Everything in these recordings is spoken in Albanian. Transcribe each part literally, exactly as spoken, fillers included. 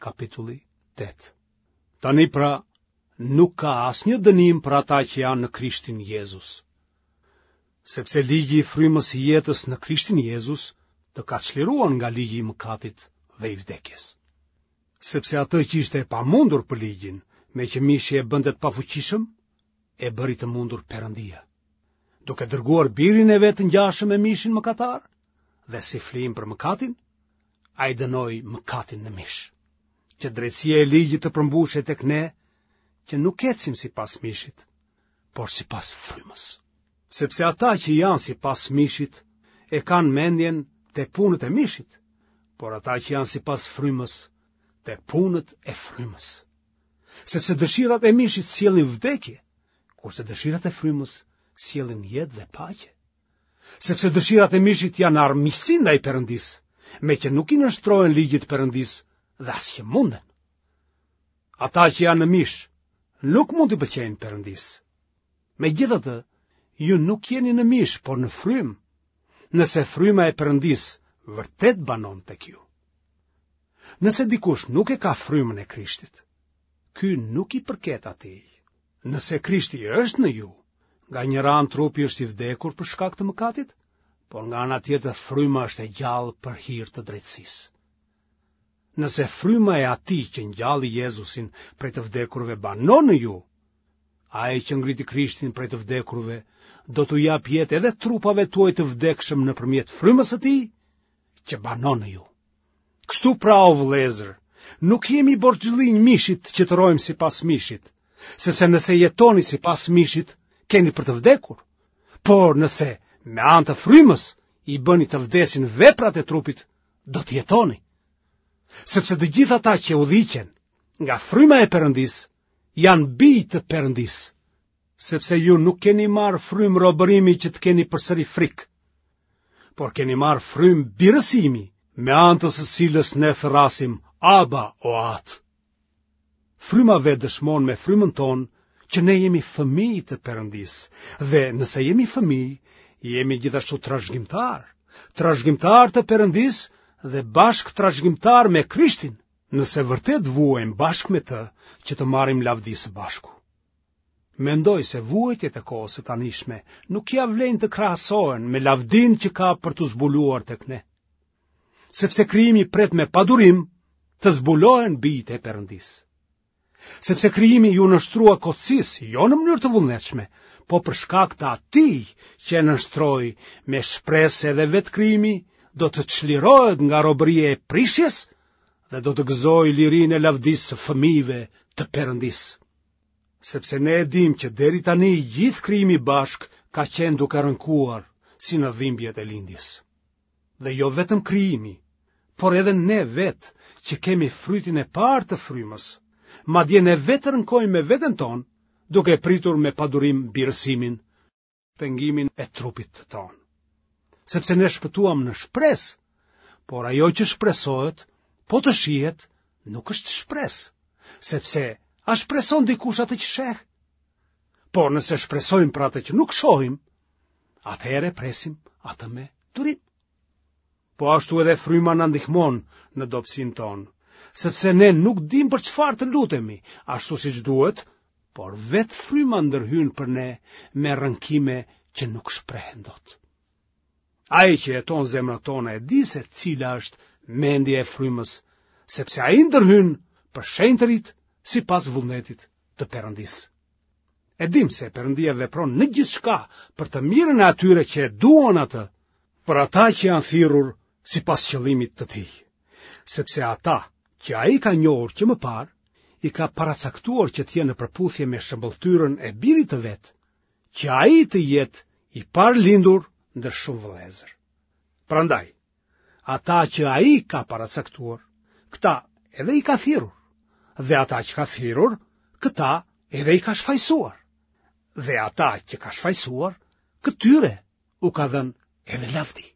kapitulli tetë. Tani pra, nuk ka asnjë dënim për ata që janë në Krishtin Jezus. Sepse ligji i frymës i jetës në Krishtin Jezus të ka çliruar nga ligji i mëkatit dhe i vdekjes. Sepse atë që ishte e pamundur për ligjin, me që mishi e bëndet pafuqishëm, e bëri të mundur Perëndia, duke dërguar birin e vet ngjashëm me mishin mëkatar, dhe si flim për mëkatin, ai dënoi mëkatin në mish, që drejtësia e ligjit të përmbushet tek ne, që nuk ecim sipas mishit, por sipas frymës. Sepse ata që janë sipas mishit e kanë mendjen te punët e mishit, por ata që janë sipas frymës te punët e frymës. Sepse dëshirat e mishit sjellin vdekje, kurse dëshirat e frymës sjellin jetë dhe paqe. Sepse dëshirat e mishit janë armiqsi ndaj Perëndisë, me që nuk i nështrohen ligjit Perëndis dhe as që munden. Ata që janë në mish nuk mund të pëlqejnë Perëndisë. Megjithatë, ju nuk jeni në mish, por në frymë, nëse fryma e Perëndisë vërtet banon tek ju. Nëse dikush nuk e ka frymën e Krishtit, ky nuk i përket atij. Nëse Krishti është në ju, nga njëra anë trupi është i vdekur për shkak të mëkatit, por nga ana tjetër fryma është e gjallë për hir të drejtësisë. Nëse fryma e atij që ngjalli Jezusin prej të vdekurve banon në ju, ai që ngriti Krishtin prej të vdekurve do t'u jap jetë edhe trupave tuaj të vdekshëm nëpërmjet frymës së tij që banon në ju. Kështu pra o vëllezër, nuk jemi borxhëllinj mishit që të rojmë sipas mishit, sepse nëse jetoni sipas mishit, keni për të vdekur. Por nëse me anë të frymës i bëni të vdesin veprat e trupit, do të jetoni. Sepse të gjithë ata që udhëhiqen nga fryma e Perëndisë janë bij të Perëndisë. Sepse ju nuk keni marrë frymë robërimi që të keni përsëri frikë, por keni marrë frymë birësimi, me anë të së cilës ne thrasim Aba o Atë. Fryma vetë dëshmon me frymën tonë që ne jemi fëmijë të Perëndisë, dhe nëse jemi fëmijë, jemi gjithashtu trashëgimtar, trashëgimtar të Perëndisë dhe bashk trashëgimtar me Krishtin, nëse vërtet vuajmë bashk me të që të marrim lavdi së bashku. Mendoj se vuajtjet e kohës së tanishme nuk ja vlen të krahasohen me lavdin që ka për të zbuluar tek ne. Sepse krijimi pret me padurim të zbulohen bijtë e Perëndisë. Sepse krijimi ju nështrua kotësisë, jo në mënyrë të vullnetshme, po për shkak të atij që e nështroi me shpresë edhe vetë krijimi do të çlirohet nga robëria e prishjes dhe do të gëzojë lirinë e lavdisë së fëmijëve të Perëndisë. Sepse ne e dim që deri tani gjithë krijimi bashk ka qenë duke rënkuar si në dhimbjet e lindjes. Dhe jo vetëm krijimi, por edhe ne vetë që kemi frytin e parë të frymës, madje ne vetë rënkojmë me veten tonë, duke pritur me padurim birësimin, pengimin e trupit tonë. Sepse ne shpëtuam në shpresë, por ajo që shpresohet, po të shihet, nuk është shpresë, sepse a shpreson dikush atë që sheh? Por nëse shpresojmë për atë që nuk shohim, atëherë presim atë me durim. Po ashtu edhe fryma na ndihmon në dobësinë tonë, sepse ne nuk dim për çfarë të lutemi, ashtu siç duhet, por vetë fryma ndërhyn për ne me rënkime që nuk shprehen dot. Ai që jeton zemrat tona e di se cila është mendja e frymës, sepse ai ndërhyn për shenjtërit sipas vullnetit të Perëndisë. E dim se Perëndia vepron në gjithçka për të mirën e atyre që e duan atë, për ata që janë thirrur sipas qëllimit të tij, sepse ata që ai ka njohur që më parë, i ka paracaktuar që të jenë në përputhje me shëmbëltyrën e birit të vet, që ai të jetë i parë lindur ndër shumë vëllezër. Prandaj, ata që ai ka paracaktuar, këta edhe i ka thirrur, dhe ata që ka thirrur, këta edhe i ka shfaqsuar, dhe ata që ka shfaqsuar, këtyre u ka dhënë edhe lavdi.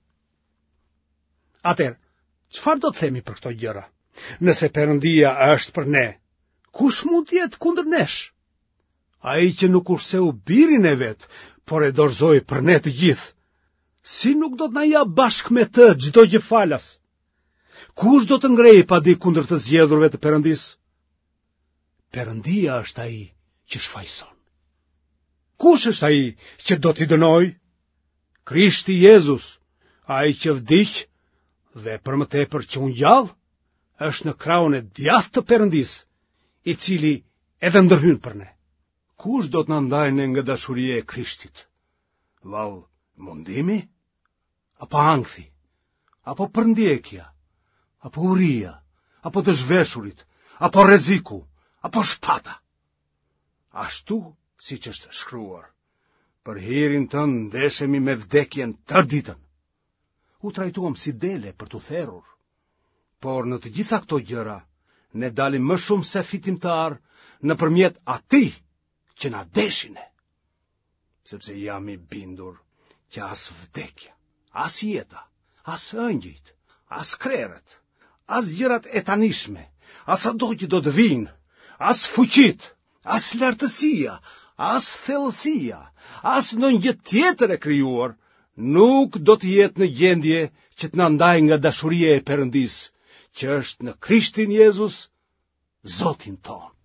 Atëherë, çfarë do të themi për këto gjëra? Nëse Perëndia është për ne, kush mund të jetë kundër nesh? Ai që nuk urseu birin e vet, por e dorëzoi për ne të gjithë, si nuk do të na jap bashkë me të çdo gjë falas? Kush do të ngrejë pa di kundër të zgjedhurve të Perëndis? Perëndia është ai që shfaqson. Kush është ai që do t'i dënoj? Krishti Jezus, ai që vdiq dhe për më tepër që u ngjall, është në krahun e djathtë të Perëndis, i cili edhe ndërhyn për ne. Kush do të na ndajë ne nga dashuria e Krishtit? Vallë, mundimi? Apo ankthi? Apo përndjekja? Apo uria? Apo të zhveshurit? Apo rreziku? Apo shpata? Ashtu siç është shkruar, për hirin tënd ndeshemi me vdekjen tër ditën. U trajtuam si dele për të therrur, por në të gjitha këto gjëra ne dalim më shumë se fitimtar nëpërmjet atij që na deshin ne. Sepse jam i bindur që as vdekja, as jeta, as ëngjëjt, as krerët, as gjërat e tanishme, as ato që do të vinë, as fuqit, as lartësia, as thellësia, as ndonjë gjë tjetër e krijuar, nuk do të jetë në gjendje që të na ndajë nga dashuria e Perëndis, që është në Krishtin Jezus, Zotin ton.